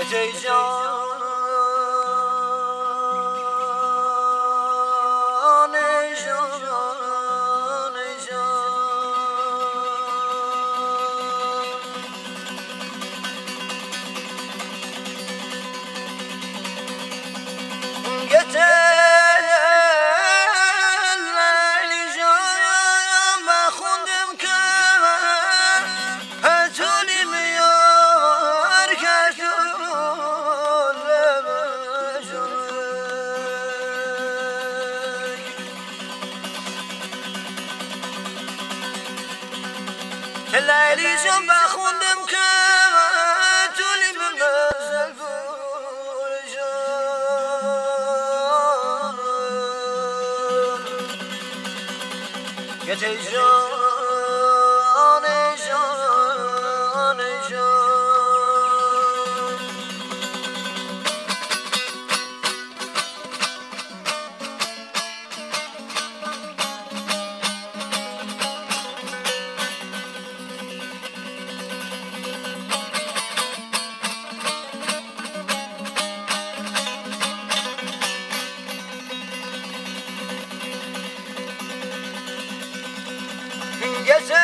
گته جان جان جان گته لیلی جان بخوندم که تولی به مزل گل جان گته جان جان جان گته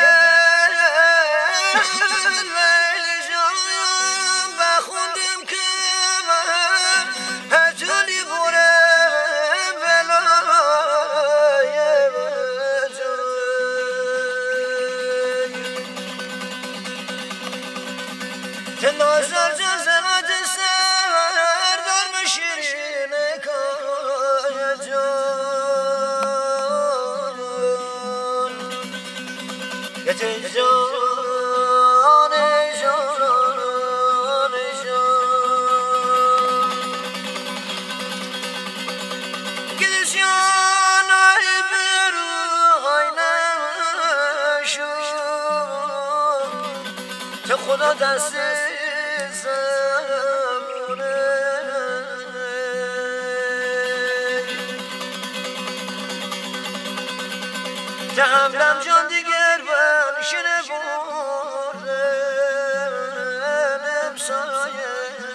لیلی جان بخوندم که هجولی بوره بلای جان نازر جان زنات سردار مشیرین کای جان گته جان جان جان گته جان ای برو های نشو که خدا دست زمونه جهنم جان دیگر بنشینه بردن امسایه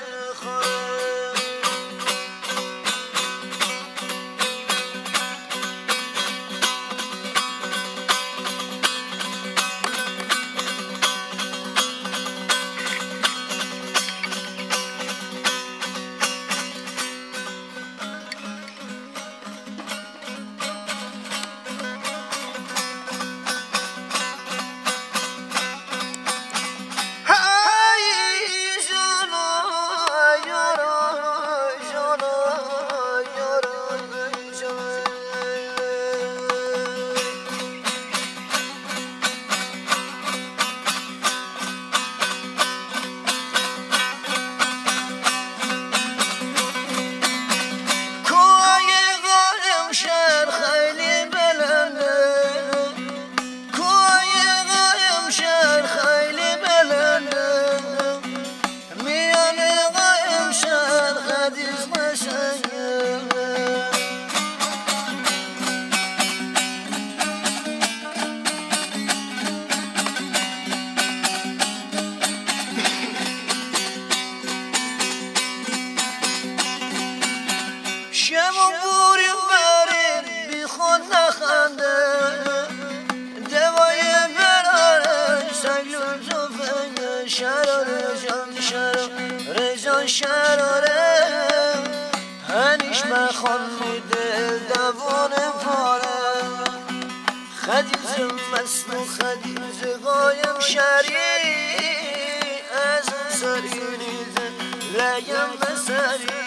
شمو بوریم بریم بی خود نخنده دوای براره سگلو توفنگه شراره جان شراره جان شراره هنیش بخون میده دوان پاره خدیز مست و خدیز قایم شری از سری نیزه لیم بسری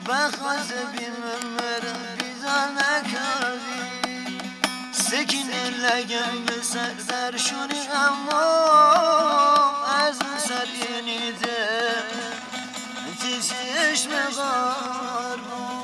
بخواست بیمم بیزار نکردی سکینه لگم سر درشونی اما از سر اینیده چشم غار بود